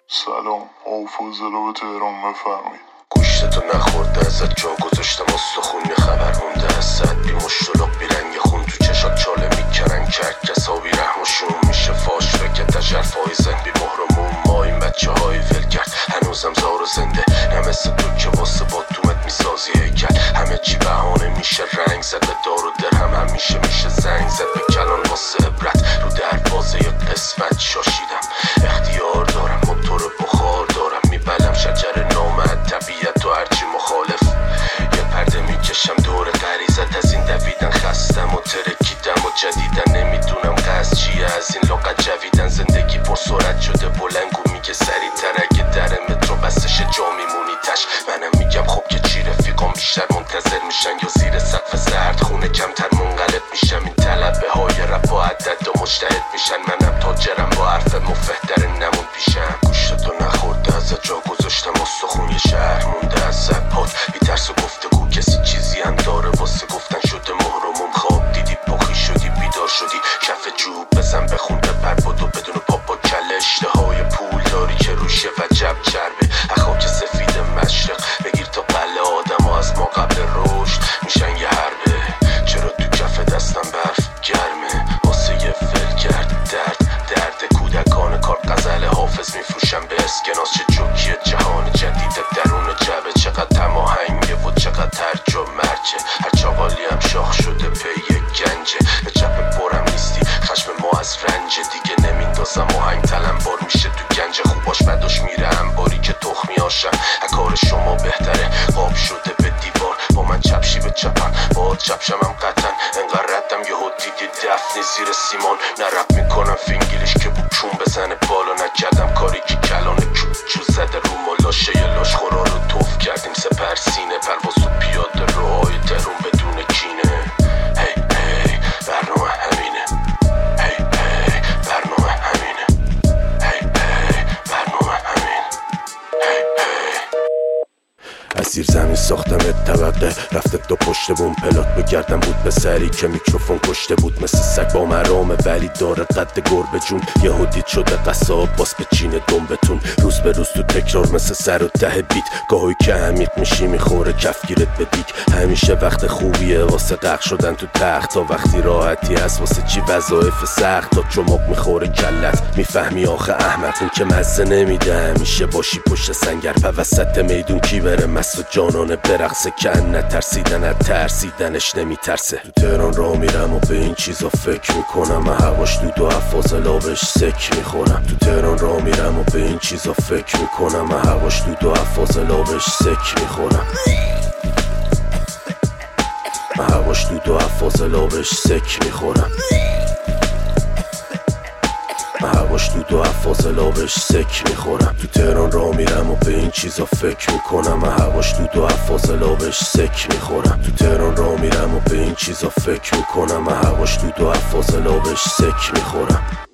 سلام، آفاضلا به تهران، بفرمایید. گوشتتو نخورده ازت جا گذاشتم استخون، خبر مونده از صد بی مشتلق بی رنگ خون تو چشات چاله میکنن کرکسا بی رحم و شوم میشه فاش فکر تجرفای زن بی مهرمون ما این بچه های ولگرد هنوزم زار و زنده نمسه تو که واسه با دومت میسازی هیکل همه چی بهانه میشه رنگ زد به دار و درهم همیشه میشه زنگ زد به کلان واسه عبرت رو دروازه قسمت شاشیدم اختیار دارم موتور بخار دارم میبلم شجر نامد طبیعت و هرچی مخالف یه پرده میکشم دور غریزت از این دویدن خستم و ترکیدم و جدیدن نمیدونم قصد چیه از این لغت جویدن زندگی پر سرعت شده بلنگو میگه سریع تر اگه در مترو بستش جا میمونی تش منم میگم خب که چی رفیقام بیشتر منتظر میشن یا زیر سقف زرد خونه کمتر منقلب میشم این طلبه های رپ و عدد و مجتهد میشن منم تاجرم با حرف مفهدر نمون پیشم گوشتتو نخورده ازت جا گذاشتم استخون یه شهر مونده از زد پاک بی ترس و گفتگو کسی چیزی هم داره واسه گفتن شده مهرموم خواب دیدی پاخی شدی بیدار شدی کف جوب بزن بخون بپر بدو بدون پاپ با کل اشتهای پول داری که روشه و جب چربه خاک سفید مشرق بگیر تا قله آدم ها از ما قبل رشد میشن یه حربه چرا تو کف دستم برف گرمه واسه یه فل کرد درد کودکان کار غزل حافظ میفروشم به اسکناس چه جوکی جهان جدید درون جبه چقدر تماهنگه و چقدر ترج و مرجه هر چاقالی هم شاخ شده پی گنجه به چپ برم نیستی خشم ما از رنج دیگه نمیندازم آهنگ تلم بار میشه تو گنج خوباش بداش میره انباری که تخمی آشم کار شما بهتره قاب شده به دیوار با من چپشی به چپم با چپشم هم قطعا انقدر ردم یه دیدی دفنی زیر سیمان نرپ میکنم فینگلیش که بود چون بزنه بالا نکردم کاری که کلانه چو زده رو ملاشه یه لاش خورا رو توف کردیم سپر سینه پرواز تو پیاده روهای تهرون بدون کینه هی هی برنامه همینه هی هی برنامه همینه هی هی برنامه همین هی هی از زیر زمین ساختم طبقه رفته دو پشت بوم پلات بگردم بود به سری که میکروفون کشته بود مثل سگ با مرامه ولی داره قد گربه جون یهو دید شده قصاب باس به چین دنبتون روز به روز تو تکرار مثل سر و ته بیت گاهی که عمیق میشی میخوره کفگیرت به دیک همیشه وقت خوبیه واسه غرق شدن تو تخت تا وقتی راحتی هست واسه چی وظایف سخت تا چماق میخوره کلت میفهمی آخه احمق این که مزه نمیده همیشه باشی پشت سنگر په وسط میدون کی بره مست و جانانه برقصه که نترسیدن از ترسیدنش نمیترسه تو تهران راه میرم و به این چیزا فکر میکنم هواش دود و افاضلا بهش سک میخورم تو تهران راه میرم و به این چیزا فکر میکنم هواش دود و افاضلا بهش سک میخورم هواش دود و افاضلا بهش سک میخورم هواش دود و افاضلا بهش سک میخورم تو تهران راه میرم و به این چیزا فکر میکنم هواش دود و افاضلا بهش سک میخورم تو تهران راه میرم و به این چیزا فکر میکنم هواش دود و افاضلا بهش سک میخورم